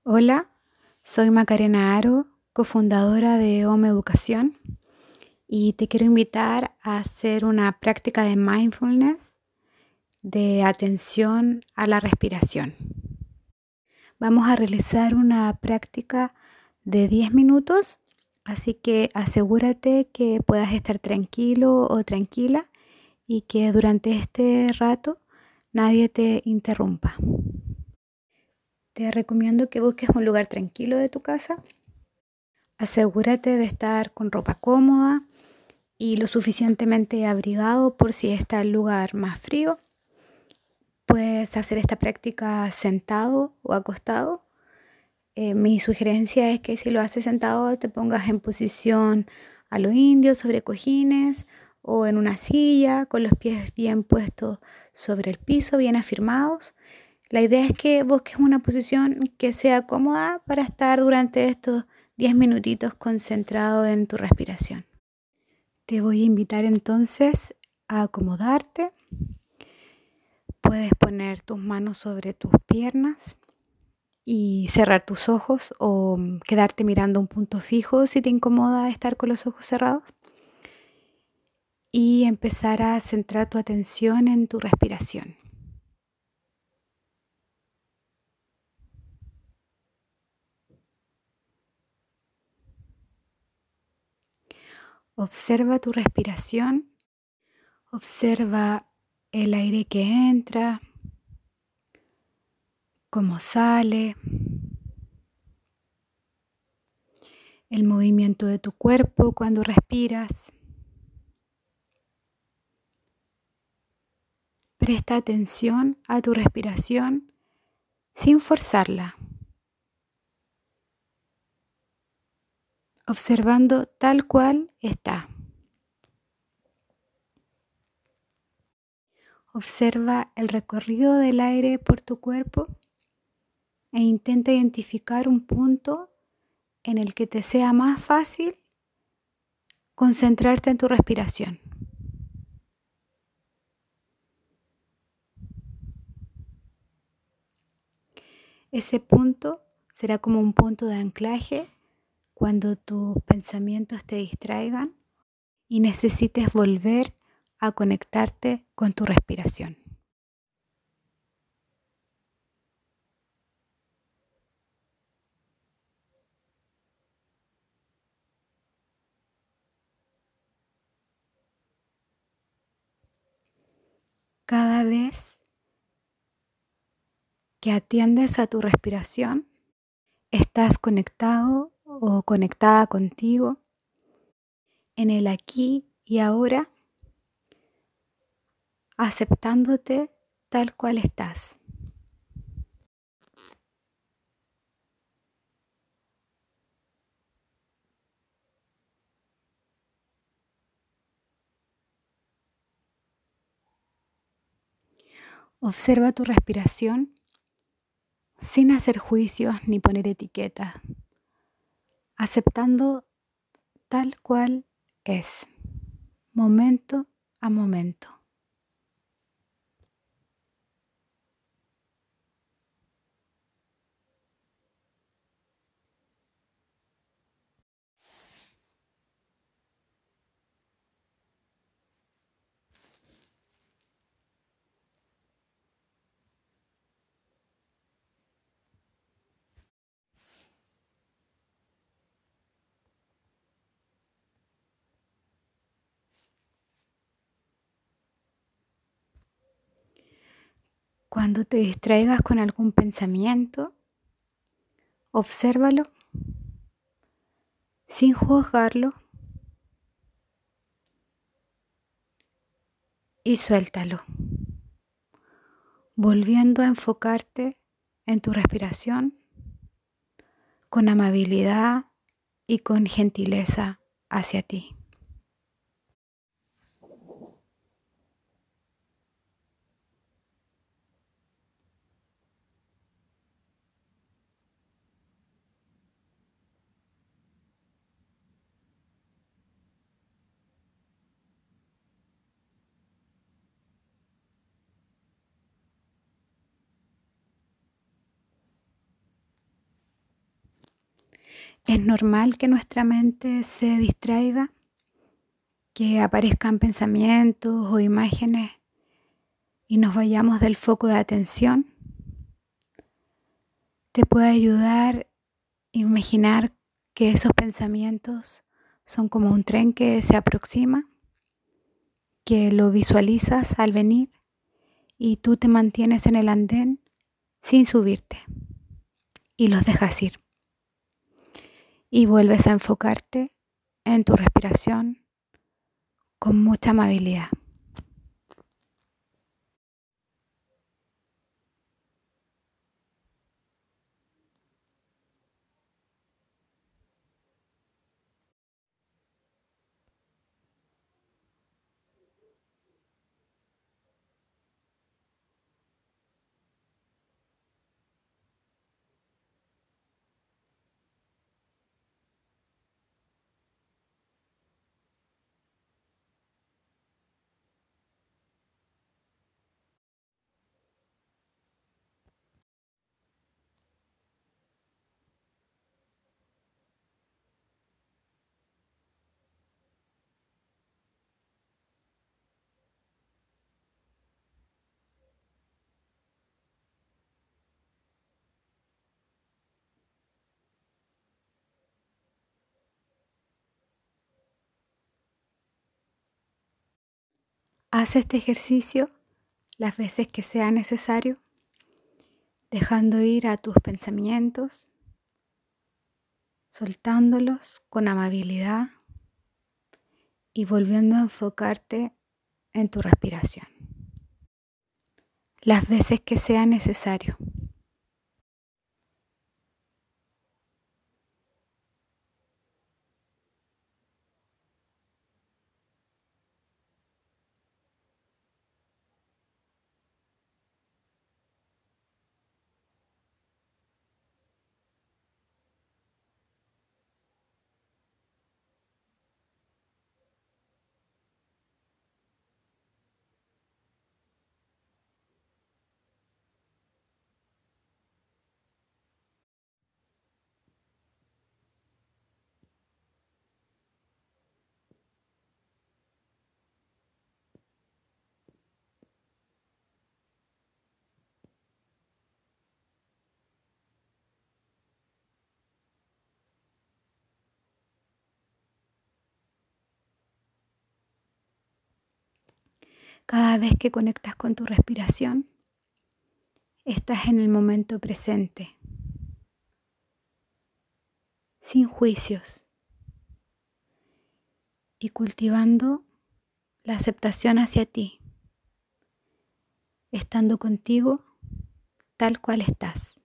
Hola, soy Macarena Aro, cofundadora de Home Educación, y te quiero invitar a hacer una práctica de mindfulness, de atención a la respiración. Vamos a realizar una práctica de 10 minutos, así que asegúrate que puedas estar tranquilo o tranquila y que durante este rato nadie te interrumpa. Te recomiendo que busques un lugar tranquilo de tu casa. Asegúrate de estar con ropa cómoda y lo suficientemente abrigado por si está el lugar más frío. Puedes hacer esta práctica sentado o acostado. Mi sugerencia es que si lo haces sentado te pongas en posición a lo indio sobre cojines o en una silla con los pies bien puestos sobre el piso, bien afirmados. La idea es que busques una posición que sea cómoda para estar durante estos 10 minutitos concentrado en tu respiración. Te voy a invitar entonces a acomodarte. Puedes poner tus manos sobre tus piernas y cerrar tus ojos o quedarte mirando un punto fijo si te incomoda estar con los ojos cerrados. Y empezar a centrar tu atención en tu respiración. Observa tu respiración, observa el aire que entra, cómo sale, el movimiento de tu cuerpo cuando respiras. Presta atención a tu respiración sin forzarla, observando tal cual está. Observa el recorrido del aire por tu cuerpo e intenta identificar un punto en el que te sea más fácil concentrarte en tu respiración. Ese punto será como un punto de anclaje cuando tus pensamientos te distraigan y necesites volver a conectarte con tu respiración. Cada vez que atiendes a tu respiración, estás conectado o conectada contigo en el aquí y ahora, aceptándote tal cual estás. Observa tu respiración sin hacer juicios ni poner etiquetas, aceptando tal cual es, momento a momento. Cuando te distraigas con algún pensamiento, obsérvalo sin juzgarlo y suéltalo, volviendo a enfocarte en tu respiración con amabilidad y con gentileza hacia ti. Es normal que nuestra mente se distraiga, que aparezcan pensamientos o imágenes y nos vayamos del foco de atención. Te puede ayudar a imaginar que esos pensamientos son como un tren que se aproxima, que lo visualizas al venir y tú te mantienes en el andén sin subirte y los dejas ir. Y vuelves a enfocarte en tu respiración con mucha amabilidad. Haz este ejercicio las veces que sea necesario, dejando ir a tus pensamientos, soltándolos con amabilidad y volviendo a enfocarte en tu respiración. Las veces que sea necesario. Cada vez que conectas con tu respiración, estás en el momento presente, sin juicios y cultivando la aceptación hacia ti, estando contigo tal cual estás.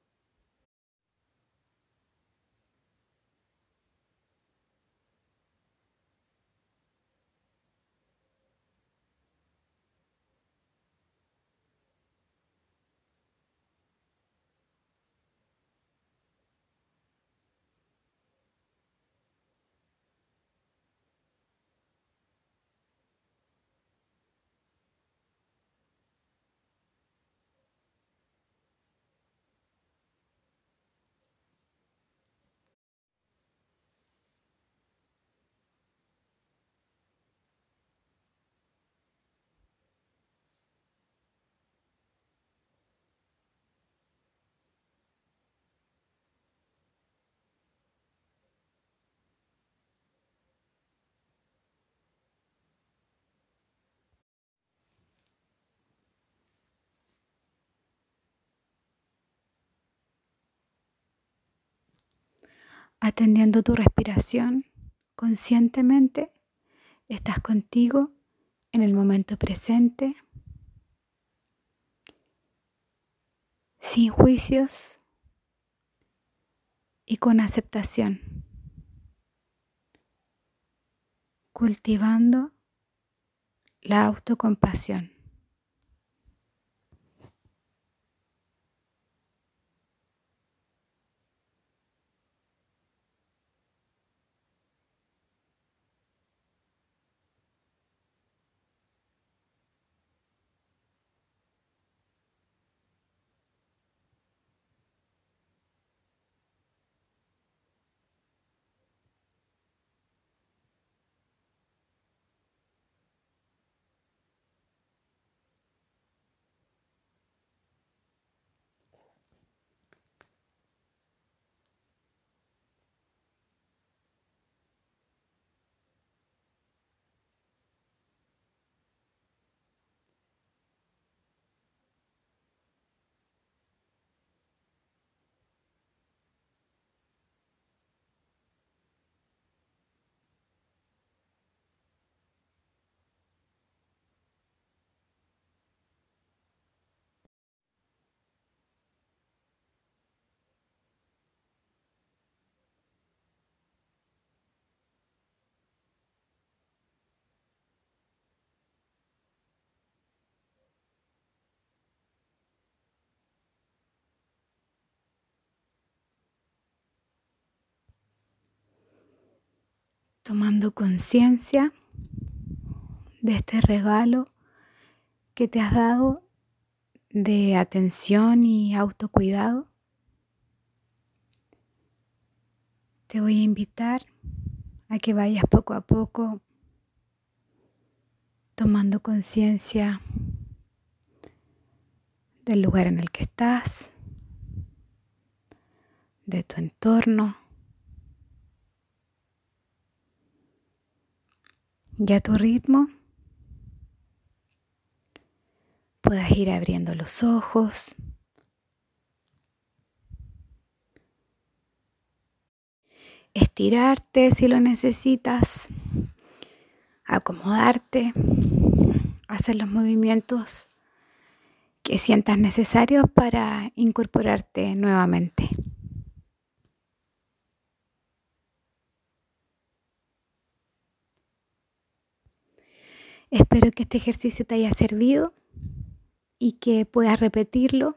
Atendiendo tu respiración conscientemente, estás contigo en el momento presente, sin juicios y con aceptación, cultivando la autocompasión. tomando conciencia de este regalo que te has dado de atención y autocuidado. Te voy a invitar a que vayas poco a poco tomando conciencia del lugar en el que estás, de tu entorno, y a tu ritmo puedas ir abriendo los ojos, estirarte si lo necesitas, acomodarte, hacer los movimientos que sientas necesarios para incorporarte nuevamente. Espero que este ejercicio te haya servido y que puedas repetirlo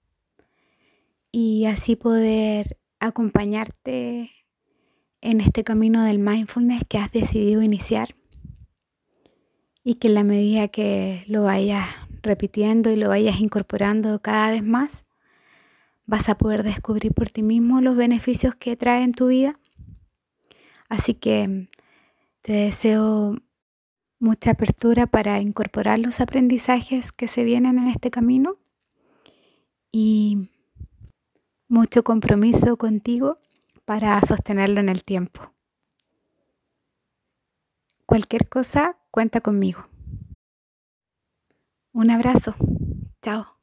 y así poder acompañarte en este camino del mindfulness que has decidido iniciar, y que en la medida que lo vayas repitiendo y lo vayas incorporando cada vez más, vas a poder descubrir por ti mismo los beneficios que trae en tu vida. Así que te deseo mucha apertura para incorporar los aprendizajes que se vienen en este camino y mucho compromiso contigo para sostenerlo en el tiempo. Cualquier cosa, cuenta conmigo. Un abrazo. Chao.